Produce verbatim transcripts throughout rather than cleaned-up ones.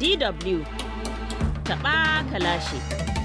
D W taɓa kalashe.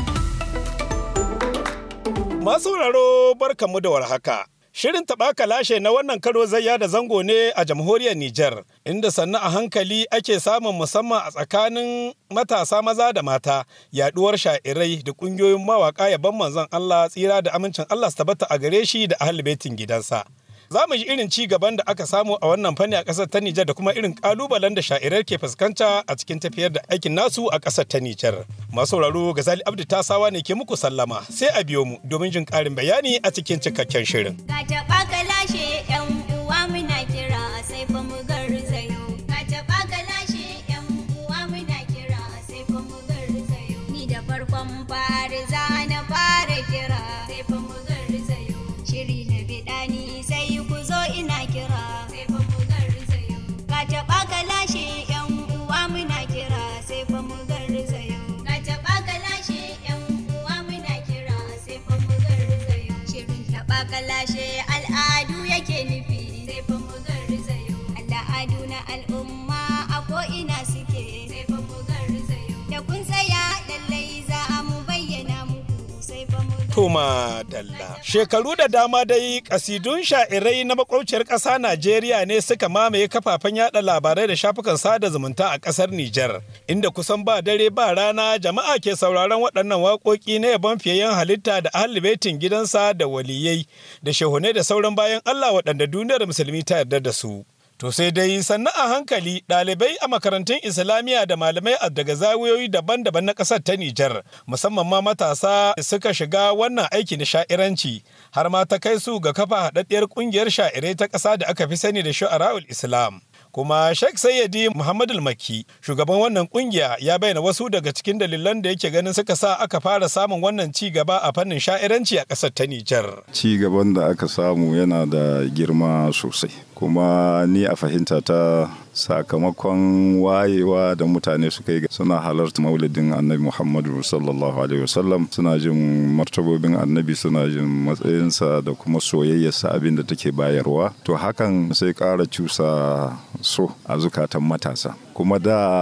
Masu sauraro barkanmu da warhaka. Shirin taɓa kalashe na wannan karo zai yada zango ne a jamhuriyar Nijar, inda sannu a hankali ake samun musamman a tsakanin matasa maza da mata yaduwar sha'irai da ƙungiyoyin mawaƙa yaban manzon Allah tsira da amincin Allah su tabbata a gare shi da ahli baitin gidansa. Za mu ji irin ci gaban da aka samu a wannan fanni a ƙasar ta Nijar da kuma irin ƙalubalen da sha'irar ke fuskanta a cikin tafiyar da aikin nasu a ƙasar ta Nijar. Masu sauraro Gazali Abdu Tasawa ne ke muku sallama, sai a biyo mu domin jin ƙarin bayani a cikin cikakken shirin. Ka taɓa ka lashe ƴan uwa muna kira sai fa mu garzayo. Ka taɓa ka lashe ƴan uwa muna kira sai fa mu garzayo. Ni da farkon fari za na fara kira sai fa mu garzayo. Shiri na biɗani sai ku zo ina kira sai fa mu garzayo. Ka taɓa ka lashe ƴan uwa muna kira sai fa mu garzayo. Ka taɓa ka lashe ƴan uwa muna kira sai fa mu garzayo. Shirin taɓa ka lashe al'adu yake nufi sai fa mu garzayo. Al'adu na al'umma a ko'ina suke sai fa mu garzayo. Da kun tsaya lallai za mu bayyana muku sai fa mu garzayo. Toma Dalla. Shekaru da dama dai kasidun sha'irai na makwabciyar ƙasa Najeriya ne suka mamaye kafafen yada labarai da shafukan sada zumunta a ƙasar Nijar, inda kusan ba dare ba rana jama'a ke sauraron waɗannan waƙoƙi na yabon fiyayyen halitta da ahli baitin gidansa da waliyai da shehunai da sauran bayan Allah waɗanda duniyar musulmi ta yarda da su. To sai dai sannu a hankali ɗalibai a makarantun Islamiyya da malamai daga zawiyoyi daban-daban na ƙasar ta Nijar, musamman ma matasa suka shiga wannan aiki na sha'iranci, har ma ta kai su ga kafa haɗaɗɗiyar ƙungiyar sha'irai ta ƙasa da aka fi sani da Shu'ara'ul Islam. Kuma Sheikh Sayyidi Muhammadul Makki, shugaban wannan kungiya, ya bayyana wasu daga cikin dalilan da yake ganin suka sa aka fara samun wannan ci gaba a fannin sha'iranci a ƙasar ta Nijar. Ci gaban da aka samu yana da girma sosai, kuma ni a fahimta ta sakamakon wayewa da mutane suka yi suna halarta maulidin annabi Muhammadu sallallahu alaihi wasallam, suna jin martabobin annabi, suna jin matsayinsa da kuma soyayyarsa abin da take bayarwa. To hakan sai ƙara cusa so a zukatan matasa. Kuma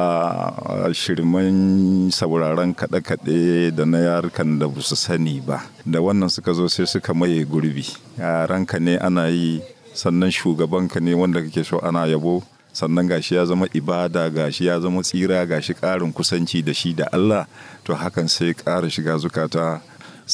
da shirman sauraron kaɗe-kaɗe da na yarukan da ba su sani ba, da wannan suka zo sai suka maye gurbi. Yaranka ne ana yi, sannan shugabanka ne wanda kake so ana yabo, sannan gashi ya zama ibada, gashi ya zama tsira, gashi ƙarin kusanci da shi da Allah. To hakan sai ƙara shiga zukata.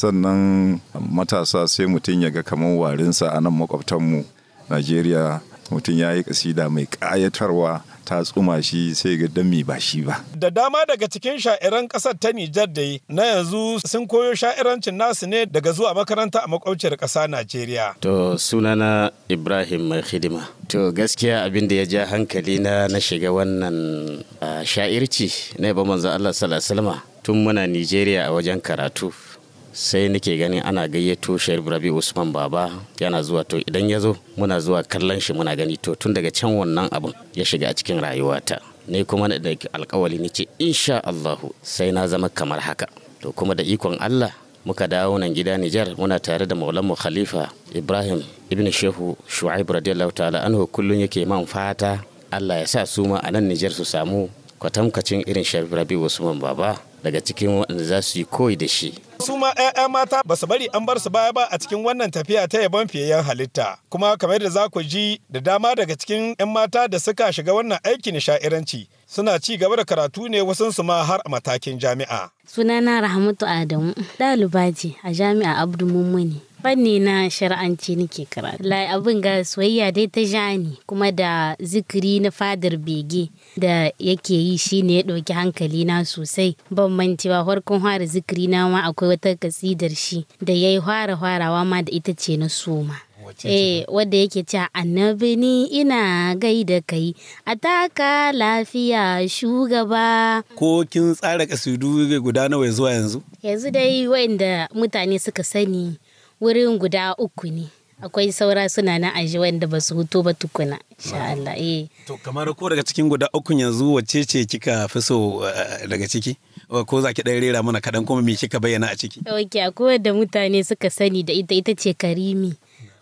Sannan matasa sai mutum ya ga kamar warinsa a nan makwabtanmu Najeriya, mutum ya yi kasida mai ƙayatarwa ta tsuma shi sai ga dami ba shi ba. Da dama daga cikin sha'iran ƙasar ta Nijar dai na yanzu sun koyo sha'irancin nasu ne daga zuwa makaranta a makwabciyar ƙasa Najeriya. To sunana Ibrahim Mai Hidima. To gaskiya abin da ya ja hankali na na shiga wannan uh, sha'irci na yaba manzon Allah sallallahu alaihi wasallam tun muna Nijeriya a wajen karatu. Sai nake ganin ana gayyato Sharif Rabi Usman Baba yana zuwa, to idan ya zo muna zuwa kallon shi muna gani. To tun daga can wannan abun ya shiga a cikin rayuwata, ne kuma da alkawali ni ce insha Allahu sai na zama kamar haka. To kuma da ikon Allah muka dawo nan gida Nijar, muna tare da Maulanmu Khalifa Ibrahim Ibn Shehu Shu'aib radiyallahu ta'ala anhu, kullun yake man fata Allah ya sa su ma a nan Nijar su samu kwatamkacin irin Sharif Rabi Usman Baba daga cikin waɗanda za su yi koyi da shi. Su ma 'ya'ya mata ba su bari an bar su baya ba a cikin wannan tafiya ta yabon fiyayyen halitta. Kuma kamar da za ku ji, da dama daga cikin 'yan mata da suka shiga wannan aikin sha'iranci suna ci gaba da karatu ne, wasunsu ma har a matakin jami'a. Sunana Rahmatu Adamu, ɗaliba ce a jami'a Abdu Mummuni. Fanni na shar'anci nake karatu. Lai abin ga soyayya dai ta jani, kuma da zikiri na fadar bege da yake yi shine ya ɗauki hankali na sosai. Ban mancewa farkon fara zikiri na ma akwai wata kasidar shi da yayi fara farawa ma da ita ce na soma. Eh, wadda yake cewa annabi ni ina gaida kai a taka lafiya shugaba. Ko kin tsara kasidu guda nawa zuwa yanzu? Yanzu dai wanda mutane suka sani wurin guda uku ne. Akwai saura suna na aji wanda ba su huto ba tukuna, insha Allah. Eh. To kamar ko daga cikin guda uku yanzu wacce ce kika fi so daga ciki? Ko za ki ɗan rera mana kaɗan kuma me kika bayyana a ciki? Ok, akwai wadda mutane suka sani da ita ita ce Karimi.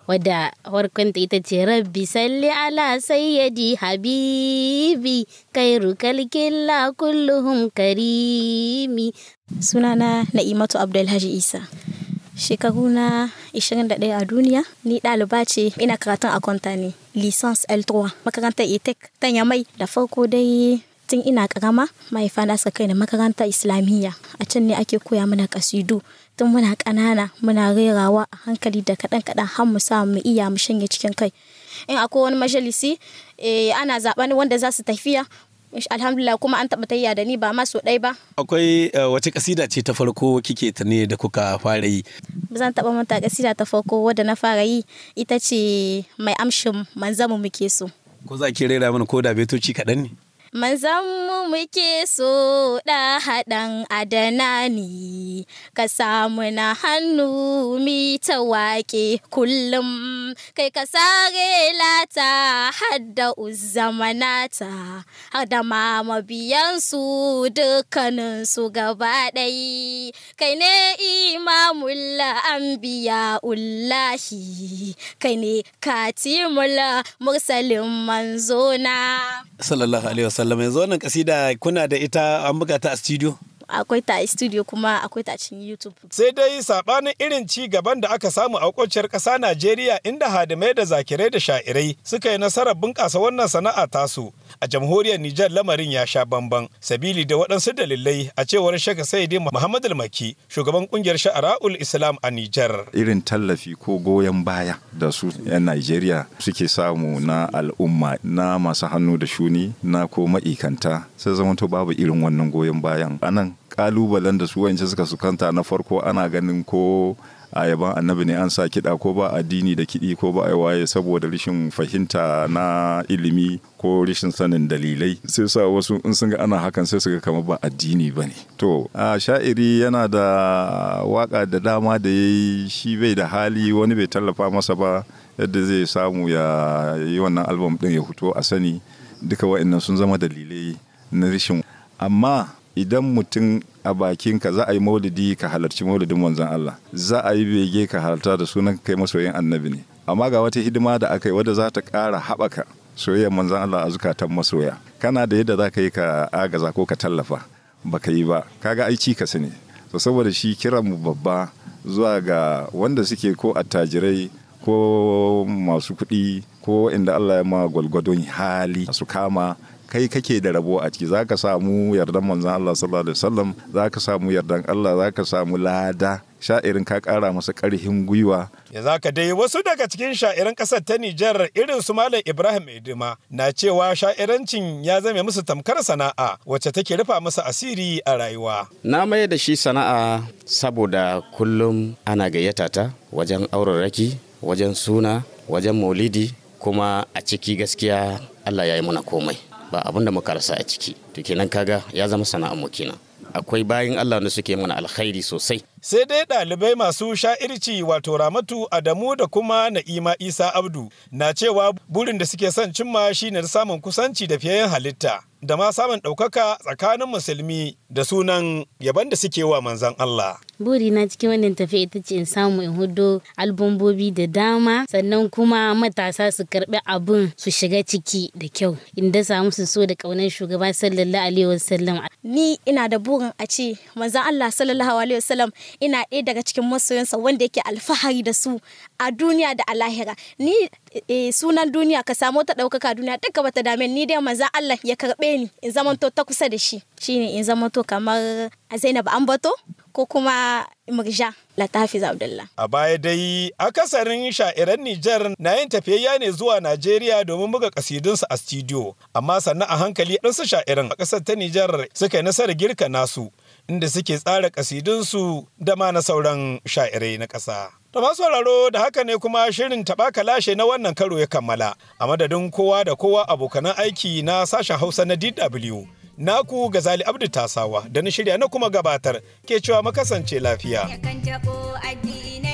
wadda farkonta ita ce rabbi salli ala sayyidi habibi kairu kalkilla kulluhum karimi. Sunana Na'imatu Abdulhaji Isa. Shekaru na ishirin da ɗaya a duniya. Ni ɗaliba ce, ina karatun akwanta ne. Licence L trois. Makarantar E T E C ta Yamai. Da farko dai tun ina karama mahaifana suka kai ni makarantar Islamiyya. A can ne ake koya mana kasidu. Tun muna ƙanana muna rerawa a hankali da kaɗan-kaɗan har mu sa mu iya mu shanye cikin kai. In akwai wani majalisi eh, ana zaɓen wanda za su tafiya. Alhamdulillah kuma an taɓa tayya da ni ba ma so ɗai ba. Akwai wace kasida ce ta farko kike ta ne da kuka fara yi? Ba zan taɓa manta kasida ta farko wadda na fara yi ita ce mai amshin manzamu muke so. Ko za ki rera mana ko da betoci kaɗan ne? Manzanmu muke so da haɗan adanani, ka samu na hannu mi ta waƙe kullum, kai ka sare lata hadda uzzamanata, har da ma mabiyansu dukkaninsu gaba ɗai, kai ne imamul anbiya ullahi, kai ne katimul mursalin manzona. Sallallahu alaihi wasallam. Yanzu wannan kasida kuna da ita an buga ta a studio? Akwai ta a studio kuma akwai ta cikin YouTube. Sai dai sabanin irin ci gaban da aka samu a kwanciyar ƙasa Najeriya inda hadimai da zakirai da sha'irai suka yi nasarar bunƙasa wannan sana'a tasu. A jamhuriyar Nijar lamarin ya sha bamban sabili da waɗansu dalilai a cewar Sheikh Saidi Muhammad Al-Maki, shugaban kungiyar Sha'ara'ul Islam a Nijar. Irin tallafi ko goyon baya da su 'yan Najeriya suke samu na al'umma na masu hannu da shuni na ko ma'ikanta sai zamanto babu irin wannan goyon bayan. Anan kalubalen da su wance suka sukanta na farko ana ganin ko a yaban annabi ne an sa kiɗa ko ba addini da kiɗi ko ba a waye saboda rashin fahimta na ilimi ko rashin sanin dalilai sai sa wasu in sun ga ana hakan sai su ga kamar ba addini ba ne. To a sha'iri yana da waka da dama da ya yi shi bai da hali wani bai tallafa masa ba yadda zai samu ya yi wannan album ɗin ya fito a sani duka wa'annan sun zama dalilai na rashin. Amma idan mutum a bakinka za a yi maulidi ka halarci maulidin manzon Allah, za a yi bege ka halarta da sunan kai masoyin annabi ne, amma ga wata hidima da aka yi wadda za ta ƙara haɓaka soyayyar manzon Allah a zukatan masoya, kana da yadda za ka yi ka agaza ko ka tallafa baka yi ba, kaga ai cikas ne. To saboda shi kiran mu babba zuwa ga wanda suke ko attajirai ko masu kuɗi ko inda Allah ya ma gwalgwadon hali su kama kai kake da rabo a ciki, zaka samu yardan manzon Allah sallallahu alaihi wasallam, zaka samu yardan Allah, zaka samu lada. Sha'irin ka kara masa karhin gwiwa. Ya zaka dai wasu daga cikin sha'iran kasar ta Nijar irin su Malam Ibrahim Idima na cewa sha'irancin ya zame musu tamkar sana'a wacce take rufa musu asiri a rayuwa. Na mai da shi sana'a saboda kullum ana gayyata ta wajen auraraki, wajen suna, wajen maulidi, kuma a ciki gaskiya Allah ya yi mana komai. Ba abin da muka rasa a ciki, to kenan kaga ya zama sana'ar mu kenan. Akwai bayin Allah da suke mana alkhairi sosai. Sai dai ɗalibai masu sha'irci wato Ramatu Adamu da kuma Na'ima Isa Abdu na cewa burin da suke son cimma shine samun kusanci da fiyayyen halitta da ma samun ɗaukaka tsakanin musulmi da sunan yaban da suke wa manzon Allah. Buri na cikin wannan tafiya ita ce in samu in hudo albumbobi da dama, sannan kuma matasa su karbi abun su shiga ciki da kyau inda samu su so da kaunar shugaba sallallahu alaihi wasallam. Ni ina da burin a ce manzon Allah sallallahu alaihi wasallam ina ɗaya daga cikin masoyansa wanda yake alfahari da su a duniya da a lahira. Ni e, sunan duniya ka samu ta ɗaukaka duniya duka bata dame ni dai manzon Allah ya karɓe ni in zamanto ta kusa da shi, shine in zamanto kamar Zainab Ambato ko kuma Murja Latafiz Abdullah. A baya dai akasarin sha'iran Nijar na yin tafiyayya ne zuwa Najeriya domin buga kasidunsu a studio, amma sannan a hankali ɗansu sha'iran a ƙasar ta Nijar suka yi nasarar girka nasu inda suke tsara kasidunsu da ma na sauran sha'irai na ƙasa. Da masu sauraro da haka ne kuma shirin taɓa kalashe na wannan karo ya kammala a madadin kowa da kowa abokanan aiki na sashen Hausa na D W. Naku Gazali Abdu Tasawa da na shirya na kuma gabatar ke cewa makasance lafiya. Yakan taɓo addini